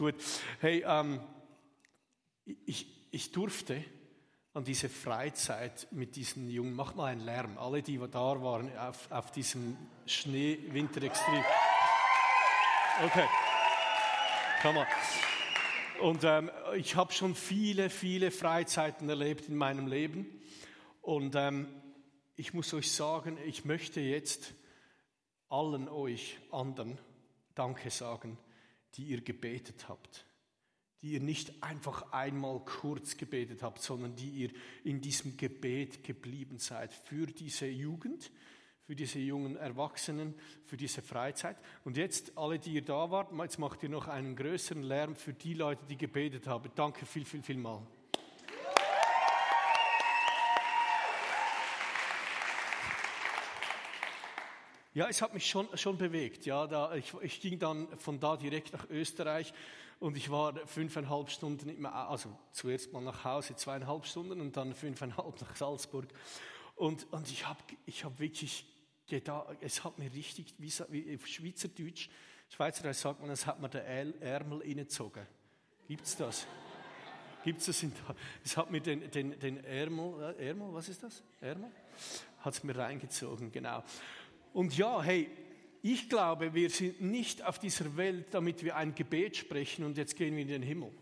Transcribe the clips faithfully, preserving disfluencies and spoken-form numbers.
Gut, hey, ähm, ich, ich durfte an diese Freizeit mit diesen Jungen, mach mal einen Lärm, alle, die da waren auf, auf diesem Schnee-Winter-Extrem. Okay, komm mal. Und ähm, ich habe schon viele, viele Freizeiten erlebt in meinem Leben. Und ähm, ich muss euch sagen, ich möchte jetzt allen euch anderen Danke sagen, die ihr gebetet habt. Die ihr nicht einfach einmal kurz gebetet habt, sondern die ihr in diesem Gebet geblieben seid für diese Jugend, für diese jungen Erwachsenen, für diese Freizeit. Und jetzt, alle, die ihr da wart, jetzt macht ihr noch einen größeren Lärm für die Leute, die gebetet haben. Danke viel, viel, viel mal. Ja, es hat mich schon, schon bewegt. Ja, da, ich, ich ging dann von da direkt nach Österreich und ich war fünfeinhalb Stunden, immer, also zuerst mal nach Hause, zweieinhalb Stunden und dann fünfeinhalb nach Salzburg. Und, und ich habe ich hab wirklich gedacht, es hat mir richtig, wie, wie Schweizerdeutsch, Schweizerdeutsch sagt man, es hat mir den Ärmel reingezogen. Gibt es das? Gibt es das? In, es hat mir den, den, den Ärmel, Ärmel, was ist das? Ärmel? Hat es mir reingezogen, genau. Und ja, hey, ich glaube, wir sind nicht auf dieser Welt, damit wir ein Gebet sprechen und jetzt gehen wir in den Himmel.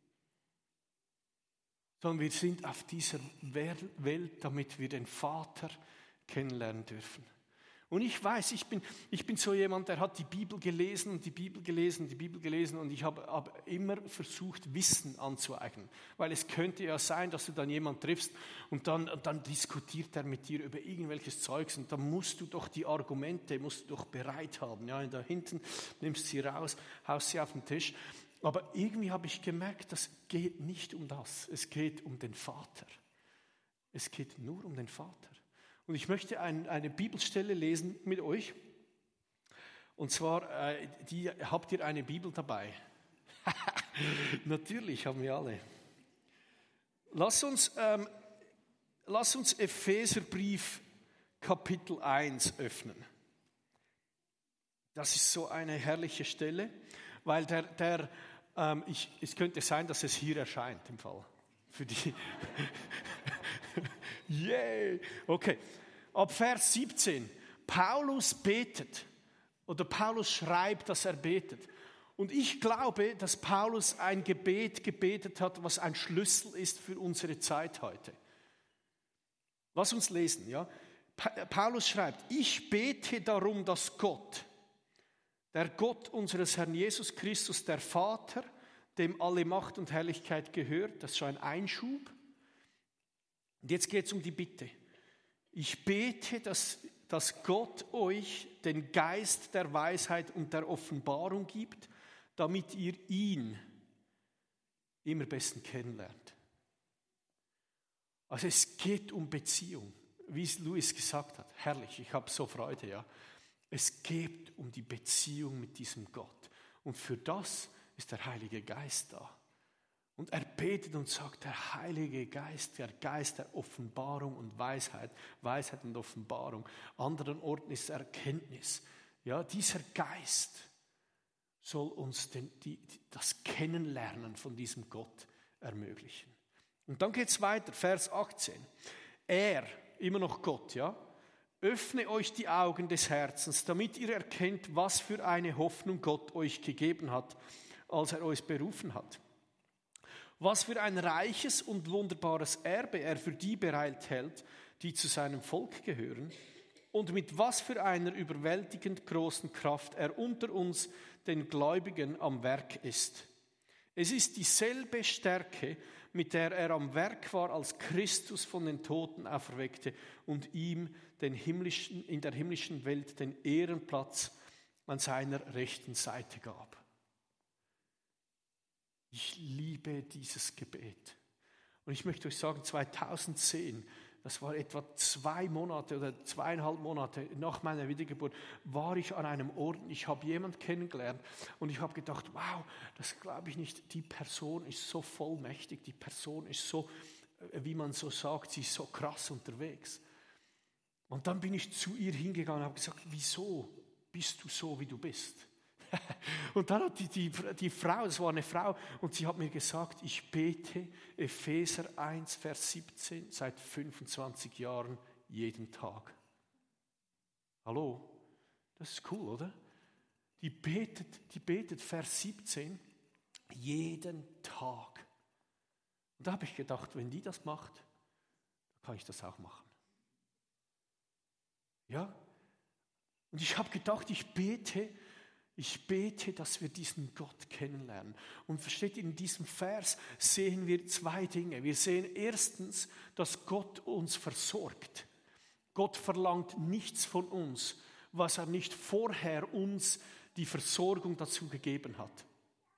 Sondern wir sind auf dieser Welt, damit wir den Vater kennenlernen dürfen. Und ich weiß, ich bin, ich bin so jemand, der hat die Bibel gelesen und die Bibel gelesen und die Bibel gelesen und ich habe, habe immer versucht, Wissen anzueignen. Weil es könnte ja sein, dass du dann jemanden triffst und dann, und dann diskutiert er mit dir über irgendwelches Zeugs und dann musst du doch die Argumente, musst du doch bereit haben. Ja, und da hinten nimmst sie raus, haust sie auf den Tisch. Aber irgendwie habe ich gemerkt, das geht nicht um das. Es geht um den Vater. Es geht nur um den Vater. Und ich möchte ein, eine Bibelstelle lesen mit euch. Und zwar, äh, die, habt ihr eine Bibel dabei? Natürlich haben wir alle. Lass uns, ähm, lass uns Epheserbrief Kapitel eins öffnen. Das ist so eine herrliche Stelle, weil der, der ähm, ich, es könnte sein, dass es hier erscheint im Fall. Für die. Yay! Okay, ab Vers siebzehn. Paulus betet oder Paulus schreibt, dass er betet. Und ich glaube, dass Paulus ein Gebet gebetet hat, was ein Schlüssel ist für unsere Zeit heute. Lass uns lesen, ja. Paulus schreibt: Ich bete darum, dass Gott, der Gott unseres Herrn Jesus Christus, der Vater, dem alle Macht und Herrlichkeit gehört, das ist schon ein Einschub. Und jetzt geht es um die Bitte. Ich bete, dass, dass Gott euch den Geist der Weisheit und der Offenbarung gibt, damit ihr ihn immer besten kennenlernt. Also es geht um Beziehung, wie es Louis gesagt hat. Herrlich, ich habe so Freude, ja. Es geht um die Beziehung mit diesem Gott. Und für das ist der Heilige Geist da. Und er betet und sagt, der Heilige Geist, der Geist der Offenbarung und Weisheit, Weisheit und Offenbarung. Anderen Orten ist Erkenntnis. Ja, dieser Geist soll uns den, die, das Kennenlernen von diesem Gott ermöglichen. Und dann geht es weiter, Vers achtzehn. Er, immer noch Gott, ja, öffne euch die Augen des Herzens, damit ihr erkennt, was für eine Hoffnung Gott euch gegeben hat, als er euch berufen hat. Was für ein reiches und wunderbares Erbe er für die bereithält, die zu seinem Volk gehören, und mit was für einer überwältigend großen Kraft er unter uns, den Gläubigen, am Werk ist. Es ist dieselbe Stärke, mit der er am Werk war, als Christus von den Toten auferweckte und ihm den himmlischen, in der himmlischen Welt den Ehrenplatz an seiner rechten Seite gab. Ich liebe dieses Gebet. Und ich möchte euch sagen, zweitausendzehn, das war etwa zwei Monate oder zweieinhalb Monate nach meiner Wiedergeburt, war ich an einem Ort, ich habe jemanden kennengelernt und ich habe gedacht, wow, das glaube ich nicht, die Person ist so vollmächtig, die Person ist so, wie man so sagt, sie ist so krass unterwegs. Und dann bin ich zu ihr hingegangen und habe gesagt, wieso bist du so, wie du bist? Und dann hat die, die, die Frau, es war eine Frau, und sie hat mir gesagt, ich bete Epheser eins, Vers siebzehn seit fünfundzwanzig Jahren jeden Tag. Hallo? Das ist cool, oder? Die betet, die betet Vers siebzehn jeden Tag. Und da habe ich gedacht, wenn die das macht, dann kann ich das auch machen. Ja? Und ich habe gedacht, ich bete, ich bete, dass wir diesen Gott kennenlernen. Und versteht, in diesem Vers sehen wir zwei Dinge. Wir sehen erstens, dass Gott uns versorgt. Gott verlangt nichts von uns, was er nicht vorher uns die Versorgung dazu gegeben hat.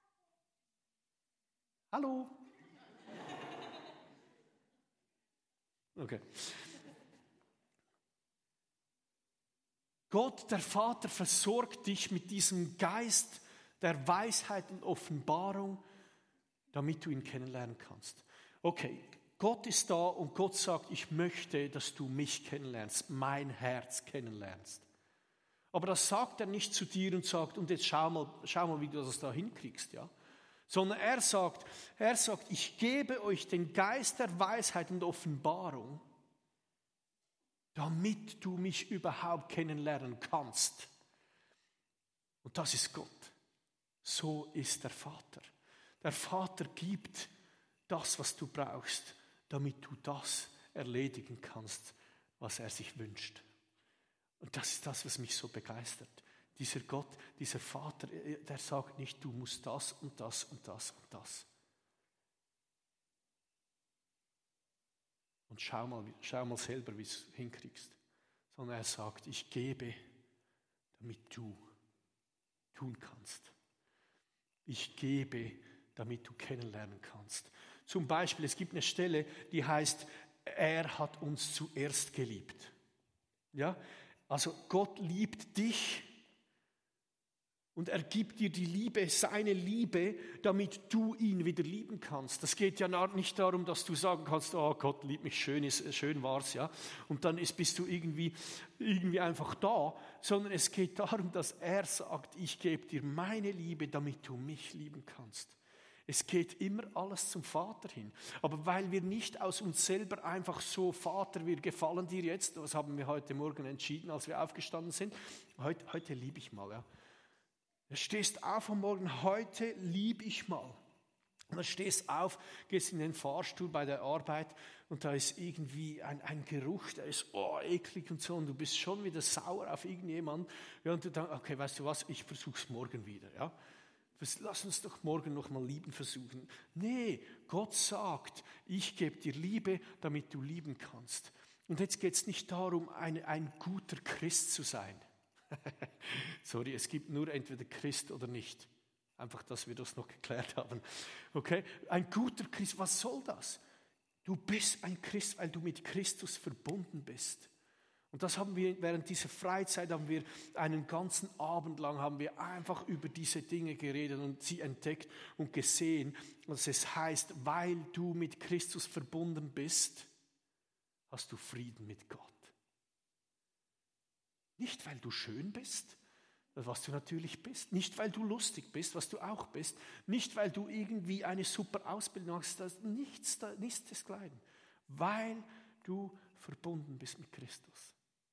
Hallo? Okay. Gott, der Vater, versorgt dich mit diesem Geist der Weisheit und Offenbarung, damit du ihn kennenlernen kannst. Okay, Gott ist da und Gott sagt, ich möchte, dass du mich kennenlernst, mein Herz kennenlernst. Aber das sagt er nicht zu dir und sagt, und jetzt schau mal, schau mal, wie du das da hinkriegst, ja? Sondern er sagt, er sagt, ich gebe euch den Geist der Weisheit und Offenbarung, damit du mich überhaupt kennenlernen kannst. Und das ist Gott. So ist der Vater. Der Vater gibt das, was du brauchst, damit du das erledigen kannst, was er sich wünscht. Und das ist das, was mich so begeistert. Dieser Gott, dieser Vater, der sagt nicht, du musst das und das und das und das. Und schau mal, schau mal selber, wie du es hinkriegst. Sondern er sagt, ich gebe, damit du tun kannst. Ich gebe, damit du kennenlernen kannst. Zum Beispiel, es gibt eine Stelle, die heißt, er hat uns zuerst geliebt. Ja? Also Gott liebt dich. Und er gibt dir die Liebe, seine Liebe, damit du ihn wieder lieben kannst. Das geht ja nicht darum, dass du sagen kannst, oh Gott liebt mich, schön, ist, schön war's, ja. Und dann ist, bist du irgendwie, irgendwie einfach da, sondern es geht darum, dass er sagt, ich gebe dir meine Liebe, damit du mich lieben kannst. Es geht immer alles zum Vater hin. Aber weil wir nicht aus uns selber einfach so, Vater, wir gefallen dir jetzt, was haben wir heute Morgen entschieden, als wir aufgestanden sind? Heute, heute liebe ich mal, ja. Du stehst auf am Morgen, heute liebe ich mal. Und dann stehst auf, gehst in den Fahrstuhl bei der Arbeit und da ist irgendwie ein, ein Geruch, der ist oh, eklig und so und du bist schon wieder sauer auf irgendjemanden. Ja, und du denkst, okay, weißt du was, ich versuche es morgen wieder. Ja? Lass uns doch morgen noch mal lieben versuchen. Nee, Gott sagt, ich gebe dir Liebe, damit du lieben kannst. Und jetzt geht es nicht darum, ein, ein guter Christ zu sein. Sorry, es gibt nur entweder Christ oder nicht. Einfach, dass wir das noch geklärt haben. Okay? Ein guter Christ, was soll das? Du bist ein Christ, weil du mit Christus verbunden bist. Und das haben wir während dieser Freizeit, haben wir einen ganzen Abend lang, haben wir einfach über diese Dinge geredet und sie entdeckt und gesehen, dass es heißt, weil du mit Christus verbunden bist, hast du Frieden mit Gott. Nicht, weil du schön bist, was du natürlich bist. Nicht, weil du lustig bist, was du auch bist. Nicht, weil du irgendwie eine super Ausbildung hast. Das, nichts, nichts desgleichen. Weil du verbunden bist mit Christus.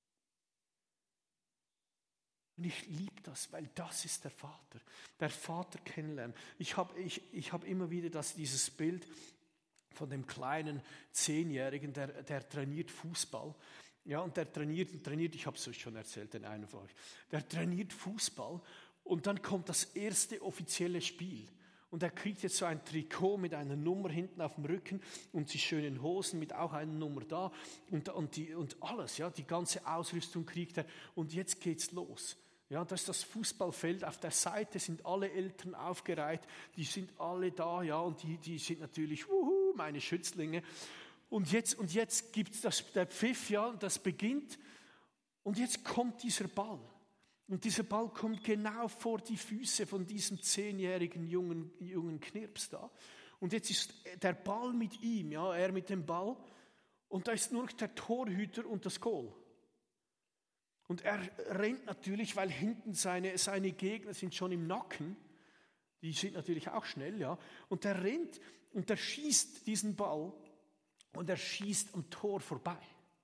Und ich liebe das, weil das ist der Vater. Der Vater kennenlernen. Ich habe ich, ich hab immer wieder das, dieses Bild von dem kleinen Zehnjährigen, der, der trainiert Fußball. Ja, und der trainiert und trainiert, ich habe es euch schon erzählt, den einen von euch. Der trainiert Fußball und dann kommt das erste offizielle Spiel. Und er kriegt jetzt so ein Trikot mit einer Nummer hinten auf dem Rücken und die schönen Hosen mit auch einer Nummer da und, und, die, und alles, ja, die ganze Ausrüstung kriegt er. Und jetzt geht's los. Ja, das ist das Fußballfeld. Auf der Seite sind alle Eltern aufgereiht, die sind alle da, ja, und die, die sind natürlich, wuhu, meine Schützlinge. Und jetzt, und jetzt gibt es der Pfiff, ja, und das beginnt. Und jetzt kommt dieser Ball. Und dieser Ball kommt genau vor die Füße von diesem zehnjährigen jungen, jungen Knirps da. Und jetzt ist der Ball mit ihm, ja, er mit dem Ball. Und da ist nur der Torhüter und das Goal. Und er rennt natürlich, weil hinten seine, seine Gegner sind schon im Nacken. Die sind natürlich auch schnell, ja. Und er rennt und er schießt diesen Ball und er schießt am Tor vorbei.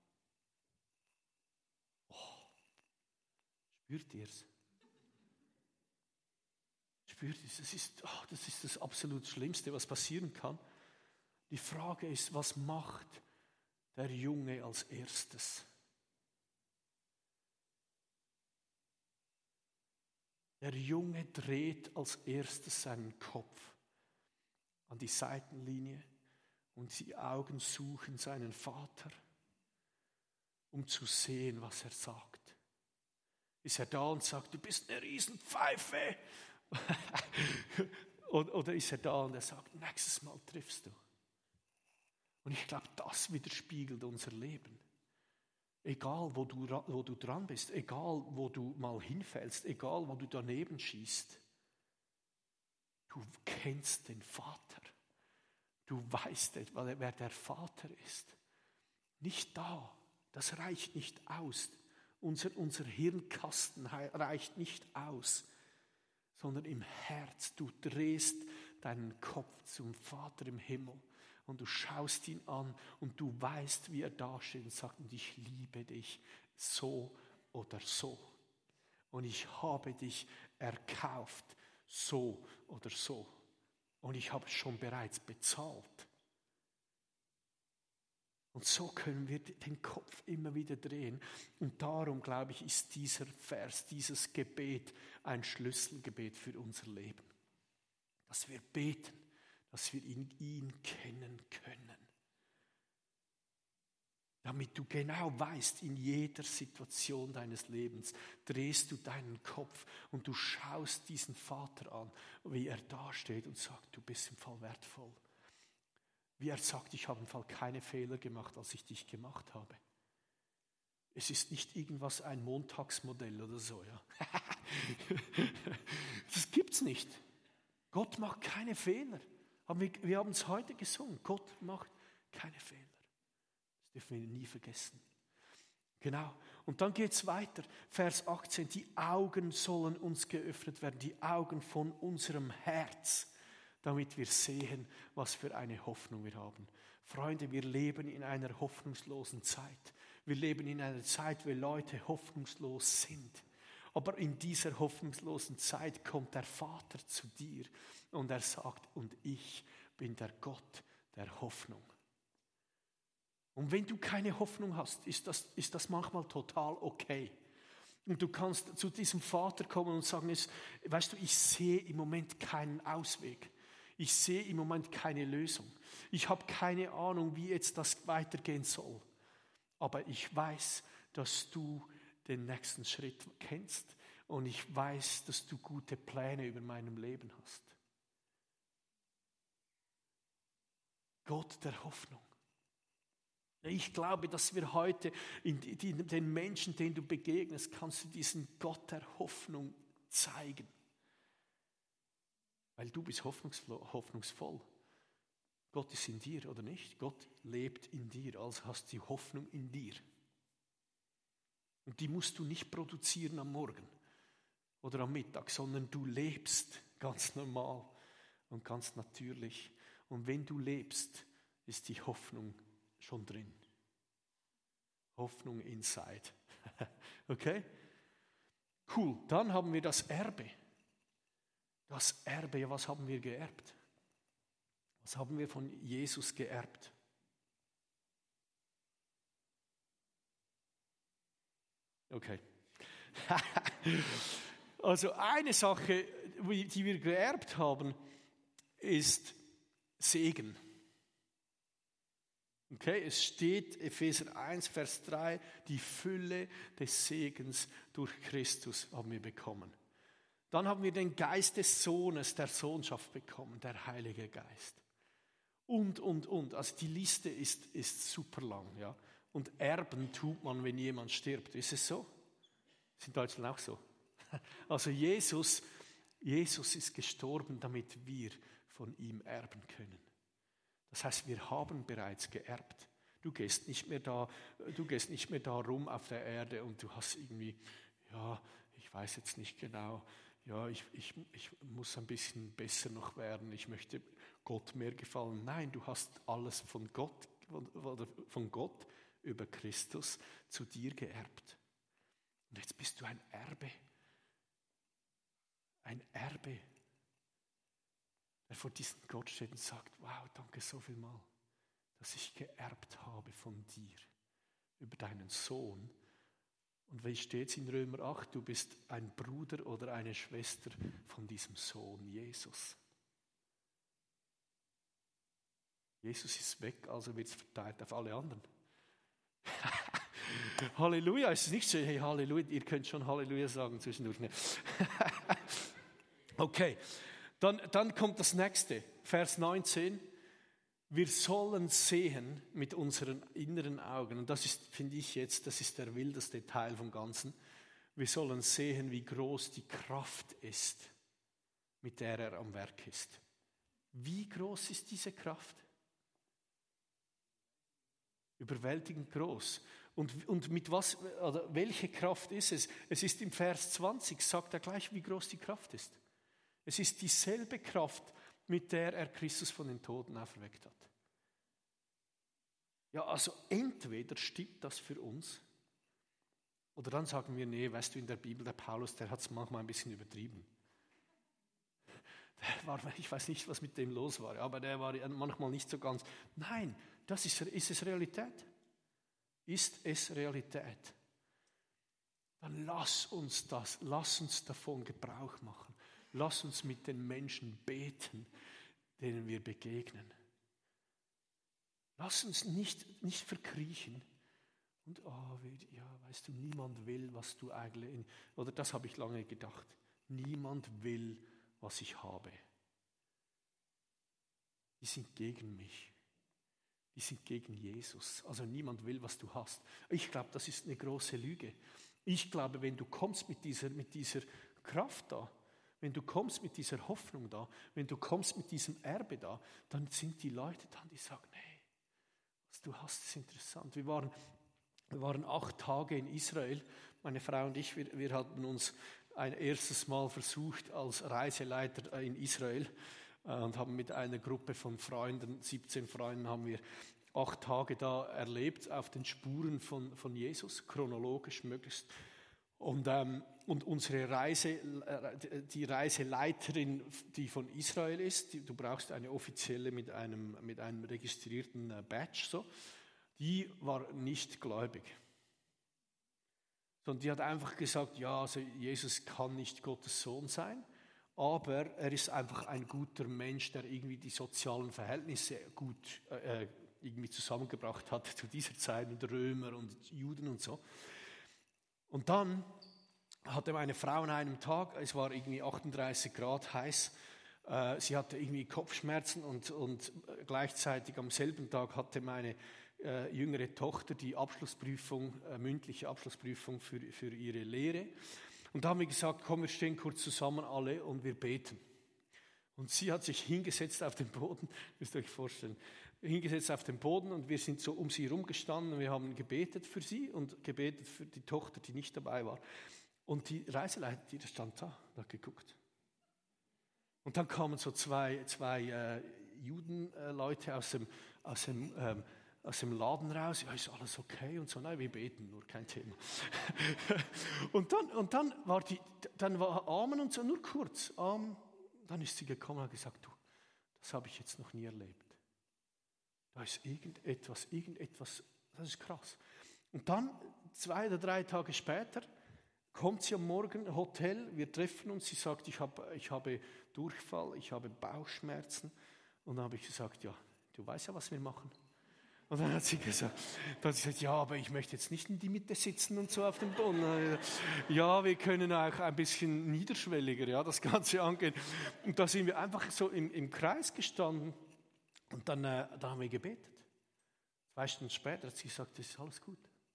Oh, spürt ihr es? Spürt ihr es? Das ist, oh, das ist das absolut Schlimmste, was passieren kann. Die Frage ist, was macht der Junge als erstes? Der Junge dreht als erstes seinen Kopf an die Seitenlinie und die Augen suchen seinen Vater, um zu sehen, was er sagt. Ist er da und sagt, du bist eine Riesenpfeife? Oder ist er da und er sagt, nächstes Mal triffst du? Und ich glaube, das widerspiegelt unser Leben. Egal, wo du, wo du dran bist, egal, wo du mal hinfällst, egal, wo du daneben schießt, du kennst den Vater. Du weißt, wer der Vater ist. Nicht da, das reicht nicht aus. Unser, unser Hirnkasten reicht nicht aus, sondern im Herz. Du drehst deinen Kopf zum Vater im Himmel. Und du schaust ihn an und du weißt, wie er dasteht und sagt, und ich liebe dich so oder so. Und ich habe dich erkauft so oder so. Und ich habe es schon bereits bezahlt. Und so können wir den Kopf immer wieder drehen. Und darum, glaube ich, ist dieser Vers, dieses Gebet ein Schlüsselgebet für unser Leben. Dass wir beten, dass wir ihn, ihn kennen können. Damit du genau weißt, in jeder Situation deines Lebens drehst du deinen Kopf und du schaust diesen Vater an, wie er dasteht und sagt, du bist im Fall wertvoll. Wie er sagt, ich habe im Fall keine Fehler gemacht, als ich dich gemacht habe. Es ist nicht irgendwas, ein Montagsmodell oder so. Ja. Das gibt's nicht. Gott macht keine Fehler. Wir, wir haben es heute gesungen. Gott macht keine Fehler. Das dürfen wir nie vergessen. Genau. Und dann geht es weiter. Vers achtzehn. Die Augen sollen uns geöffnet werden. Die Augen von unserem Herz. Damit wir sehen, was für eine Hoffnung wir haben. Freunde, wir leben in einer hoffnungslosen Zeit. Wir leben in einer Zeit, wo Leute hoffnungslos sind. Aber in dieser hoffnungslosen Zeit kommt der Vater zu dir und er sagt, und ich bin der Gott der Hoffnung. Und wenn du keine Hoffnung hast, ist das, ist das manchmal total okay. Und du kannst zu diesem Vater kommen und sagen, weißt du, ich sehe im Moment keinen Ausweg. Ich sehe im Moment keine Lösung. Ich habe keine Ahnung, wie jetzt das weitergehen soll. Aber ich weiß, dass du den nächsten Schritt kennst und ich weiß, dass du gute Pläne über meinem Leben hast. Gott der Hoffnung. Ich glaube, dass wir heute in den Menschen, denen du begegnest, kannst du diesen Gott der Hoffnung zeigen. Weil du bist hoffnungsvoll. Gott ist in dir, oder nicht? Gott lebt in dir, also hast du die Hoffnung in dir. Und die musst du nicht produzieren am Morgen oder am Mittag, sondern du lebst ganz normal und ganz natürlich. Und wenn du lebst, ist die Hoffnung schon drin. Hoffnung inside. Okay? Cool. Dann haben wir das Erbe. Das Erbe, ja, was haben wir geerbt? Was haben wir von Jesus geerbt? Okay. Also eine Sache, die wir geerbt haben, ist Segen. Okay, es steht Epheser eins, Vers drei, die Fülle des Segens durch Christus haben wir bekommen. Dann haben wir den Geist des Sohnes, der Sohnschaft bekommen, der Heilige Geist. Und, und, und. Also die Liste ist, ist super lang. Ja? Und erben tut man, wenn jemand stirbt. Ist es so? Ist in Deutschland auch so. Also Jesus, Jesus ist gestorben, damit wir von ihm erben können. Das heißt, wir haben bereits geerbt. Du gehst nicht mehr da, du gehst nicht mehr da rum auf der Erde und du hast irgendwie, ja, ich weiß jetzt nicht genau, ja, ich, ich, ich muss ein bisschen besser noch werden, ich möchte Gott mehr gefallen. Nein, du hast alles von Gott, von, von Gott über Christus zu dir geerbt. Und jetzt bist du ein Erbe. Ein Erbe, der vor diesem Gott steht und sagt, wow, danke so viel mal, dass ich geerbt habe von dir über deinen Sohn. Und wie steht es in Römer acht? Du bist ein Bruder oder eine Schwester von diesem Sohn, Jesus. Jesus ist weg, also wird es verteilt auf alle anderen. Halleluja, es ist nicht so, hey Halleluja, ihr könnt schon Halleluja sagen zwischendurch. Ne? Okay, dann, dann kommt das nächste, Vers neunzehn. Wir sollen sehen mit unseren inneren Augen, und das ist, finde ich jetzt, das ist der wildeste Teil vom Ganzen. Wir sollen sehen, wie groß die Kraft ist, mit der er am Werk ist. Wie groß ist diese Kraft? Überwältigend groß. Und, und mit was, oder welche Kraft ist es? Es ist im Vers zwanzig, sagt er gleich, wie groß die Kraft ist. Es ist dieselbe Kraft, mit der er Christus von den Toten auferweckt hat. Ja, also entweder stimmt das für uns, oder dann sagen wir, nee, weißt du, in der Bibel, der Paulus, der hat es manchmal ein bisschen übertrieben. Der war, ich weiß nicht, was mit dem los war, aber der war manchmal nicht so ganz. Nein, das ist, ist es Realität. Ist es Realität? Dann lass uns das, lass uns davon Gebrauch machen. Lass uns mit den Menschen beten, denen wir begegnen. Lass uns nicht, nicht verkriechen. Und oh, ja, weißt du, niemand will, was du eigentlich, oder das habe ich lange gedacht, niemand will, was ich habe. Die sind gegen mich. Die sind gegen Jesus. Also niemand will, was du hast. Ich glaube, das ist eine große Lüge. Ich glaube, wenn du kommst mit dieser, mit dieser Kraft da, wenn du kommst mit dieser Hoffnung da, wenn du kommst mit diesem Erbe da, dann sind die Leute da, die sagen, hey, was du hast, ist interessant. Wir waren, wir waren acht Tage in Israel, meine Frau und ich, wir, wir hatten uns ein erstes Mal versucht als Reiseleiter in Israel und haben mit einer Gruppe von Freunden, siebzehn Freunden, haben wir acht Tage da erlebt auf den Spuren von, von Jesus, chronologisch möglichst. Und, ähm, und unsere Reise, die Reiseleiterin, die von Israel ist, die, du brauchst eine offizielle mit einem, mit einem registrierten Badge, so, die war nicht gläubig. Sondern die hat einfach gesagt, ja, also Jesus kann nicht Gottes Sohn sein, aber er ist einfach ein guter Mensch, der irgendwie die sozialen Verhältnisse gut äh, irgendwie zusammengebracht hat zu dieser Zeit mit Römer und Juden und so. Und dann hatte meine Frau an einem Tag, es war irgendwie achtunddreißig Grad heiß, äh, sie hatte irgendwie Kopfschmerzen und, und gleichzeitig am selben Tag hatte meine äh, jüngere Tochter die Abschlussprüfung, äh, mündliche Abschlussprüfung für, für ihre Lehre. Und da haben wir gesagt, komm, wir stehen kurz zusammen alle und wir beten. Und sie hat sich hingesetzt auf den Boden, müsst ihr euch vorstellen, hingesetzt auf den Boden und wir sind so um sie herum gestanden und wir haben gebetet für sie und gebetet für die Tochter, die nicht dabei war. Und die Reiseleiterin, die stand da und hat geguckt. Und dann kamen so zwei, zwei äh, Judenleute aus dem, aus, dem, ähm, aus dem Laden raus. Ja, ist alles okay? Und so, nein, wir beten, nur kein Thema. und, dann, und dann war die, dann war Amen und so, nur kurz. Amen. Dann ist sie gekommen und hat gesagt, du, das habe ich jetzt noch nie erlebt. Da ist irgendetwas, irgendetwas, das ist krass. Und dann, zwei oder drei Tage später, kommt sie am Morgen im Hotel, wir treffen uns, sie sagt, ich habe, ich habe Durchfall, ich habe Bauchschmerzen. Und dann habe ich gesagt, ja, du weißt ja, was wir machen. Und dann hat sie gesagt, dann hat sie gesagt, ja, aber ich möchte jetzt nicht in die Mitte sitzen und so auf dem Boden. Ja, wir können auch ein bisschen niederschwelliger, ja, das Ganze angehen. Und da sind wir einfach so im, im Kreis gestanden und dann äh, da haben wir gebetet. Zwei Stunden später hat sie gesagt, das ist alles gut.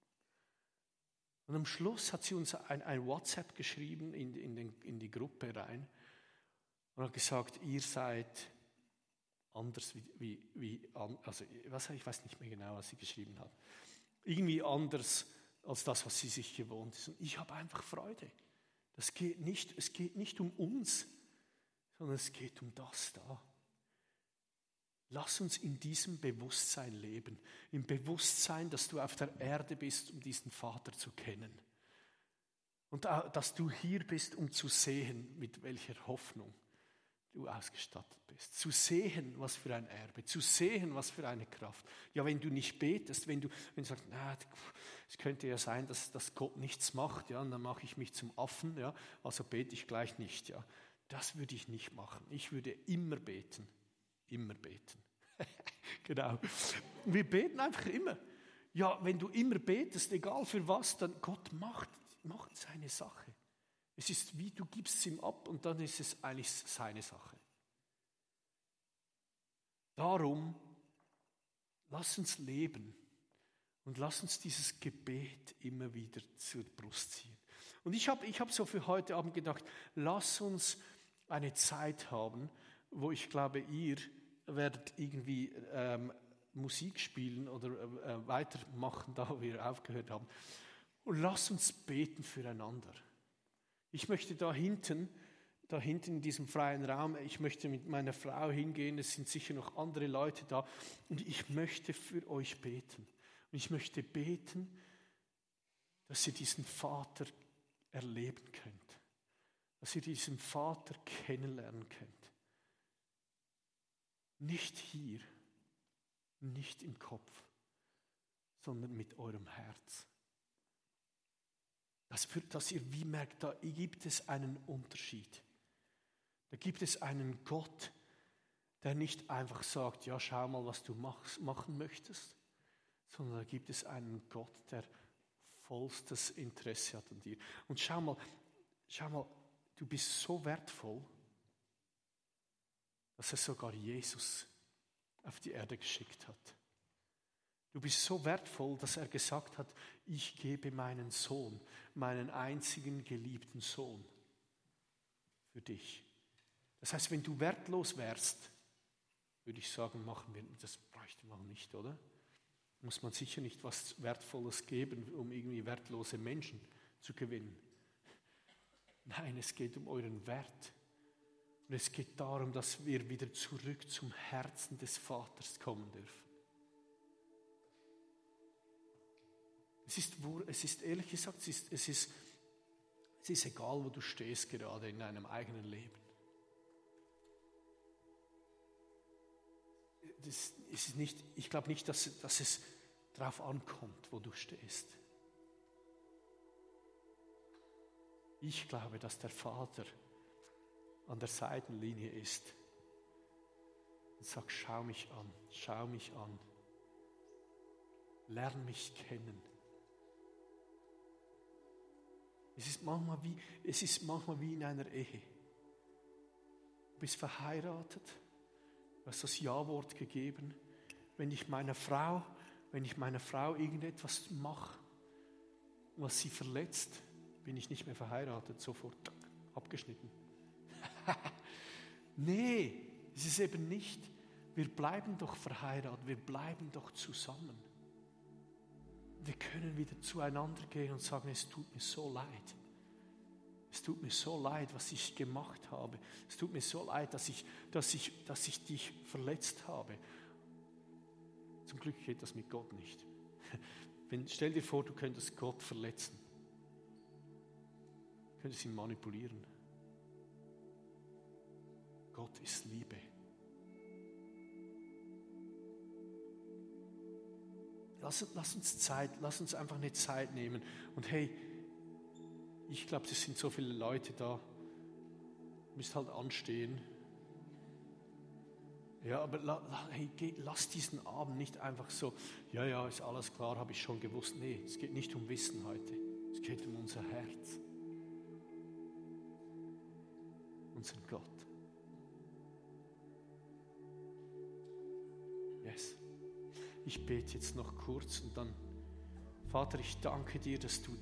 Und am Schluss hat sie uns ein, ein WhatsApp geschrieben in, in, den, in die Gruppe rein und hat gesagt, ihr seid anders wie, wie, wie also was, ich weiß nicht mehr genau, was sie geschrieben hat. Irgendwie anders als das, was sie sich gewohnt ist. Und ich habe einfach Freude. Das geht nicht, es geht nicht um uns, sondern es geht um das da. Lass uns in diesem Bewusstsein leben. Im Bewusstsein, dass du auf der Erde bist, um diesen Vater zu kennen. Und dass du hier bist, um zu sehen, mit welcher Hoffnung du ausgestattet bist. Zu sehen, was für ein Erbe. Zu sehen, was für eine Kraft. Ja, wenn du nicht betest, wenn du, wenn du sagst, na, es könnte ja sein, dass, dass Gott nichts macht, ja, und dann mache ich mich zum Affen, ja, also bete ich gleich nicht. Ja. Das würde ich nicht machen. Ich würde immer beten. Immer beten. Genau. Wir beten einfach immer. Ja, wenn du immer betest, egal für was, dann Gott macht, macht seine Sache. Es ist wie, du gibst es ihm ab und dann ist es eigentlich seine Sache. Darum, lass uns leben und lass uns dieses Gebet immer wieder zur Brust ziehen. Und ich habe ich hab so für heute Abend gedacht, lass uns eine Zeit haben, wo ich glaube, ihr werdet irgendwie ähm, Musik spielen oder äh, weitermachen, da wo wir aufgehört haben. Und lass uns beten füreinander. Ich möchte da hinten, da hinten in diesem freien Raum, ich möchte mit meiner Frau hingehen, es sind sicher noch andere Leute da und ich möchte für euch beten. Und ich möchte beten, dass ihr diesen Vater erleben könnt, dass ihr diesen Vater kennenlernen könnt. Nicht hier, nicht im Kopf, sondern mit eurem Herz. Dass, für, dass ihr wie merkt, da gibt es einen Unterschied. Da gibt es einen Gott, der nicht einfach sagt, ja, schau mal, was du machst, machen möchtest, sondern da gibt es einen Gott, der vollstes Interesse hat an dir. Und schau mal, schau mal, du bist so wertvoll, dass er sogar Jesus auf die Erde geschickt hat. Du bist so wertvoll, dass er gesagt hat, ich gebe meinen Sohn, meinen einzigen geliebten Sohn für dich. Das heißt, wenn du wertlos wärst, würde ich sagen, machen wir, das bräuchte man nicht, oder? Muss man sicher nicht was Wertvolles geben, um irgendwie wertlose Menschen zu gewinnen. Nein, es geht um euren Wert. Und es geht darum, dass wir wieder zurück zum Herzen des Vaters kommen dürfen. Es ist, es ist ehrlich gesagt, es ist, es, ist, es ist egal, wo du stehst gerade in deinem eigenen Leben. Das, es ist nicht, ich glaube nicht, dass, dass es darauf ankommt, wo du stehst. Ich glaube, dass der Vater an der Seitenlinie ist und sagt, schau mich an, schau mich an, lern mich kennen. Es ist manchmal wie, es ist manchmal wie in einer Ehe. Du bist verheiratet, du hast das Ja-Wort gegeben. Wenn ich meiner Frau, wenn ich meiner Frau irgendetwas mache, was sie verletzt, bin ich nicht mehr verheiratet, sofort abgeschnitten. Nee, es ist eben nicht. Wir bleiben doch verheiratet, wir bleiben doch zusammen. Wir können wieder zueinander gehen und sagen, es tut mir so leid. Es tut mir so leid, was ich gemacht habe. Es tut mir so leid, dass ich, dass ich, dass ich dich verletzt habe. Zum Glück geht das mit Gott nicht. Wenn, stell dir vor, du könntest Gott verletzen. Du könntest ihn manipulieren. Gott ist Liebe. Lass, lass uns Zeit, lass uns einfach eine Zeit nehmen. Und hey, ich glaube, es sind so viele Leute da. Du musst halt anstehen. Ja, aber la, la, hey, geh, lass diesen Abend nicht einfach so, ja, ja, ist alles klar, habe ich schon gewusst. Nee, es geht nicht um Wissen heute. Es geht um unser Herz. Unseren Gott. Yes. Ich bete jetzt noch kurz und dann, Vater, ich danke dir, dass du,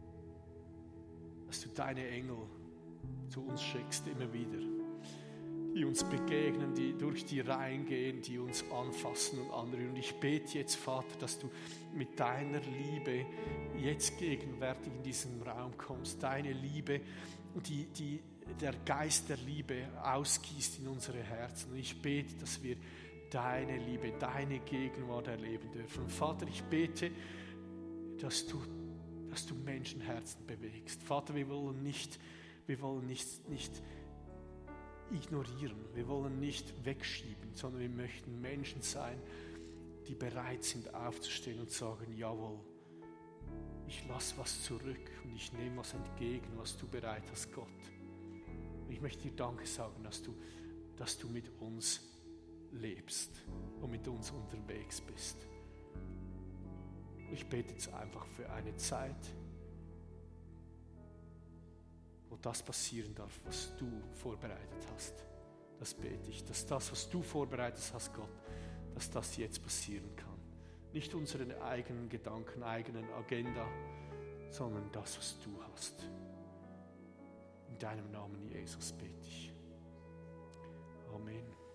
dass du deine Engel zu uns schickst immer wieder, die uns begegnen, die durch die Reihen gehen, die uns anfassen und anrühren. Und ich bete jetzt, Vater, dass du mit deiner Liebe jetzt gegenwärtig in diesen Raum kommst. Deine Liebe, die, die der Geist der Liebe ausgießt in unsere Herzen. Und ich bete, dass wir deine Liebe, deine Gegenwart erleben dürfen. Und Vater, ich bete, dass du, dass du Menschenherzen bewegst. Vater, wir wollen nicht, wir wollen nicht, nicht ignorieren, wir wollen nicht wegschieben, sondern wir möchten Menschen sein, die bereit sind aufzustehen und sagen, jawohl, ich lasse was zurück und ich nehme was entgegen, was du bereit hast, Gott. Und ich möchte dir Danke sagen, dass du, dass du mit uns lebst und mit uns unterwegs bist. Ich bete jetzt einfach für eine Zeit, wo das passieren darf, was du vorbereitet hast. Das bete ich, dass das, was du vorbereitet hast, Gott, dass das jetzt passieren kann. Nicht unsere eigenen Gedanken, eigenen Agenda, sondern das, was du hast. In deinem Namen, Jesus, bete ich. Amen.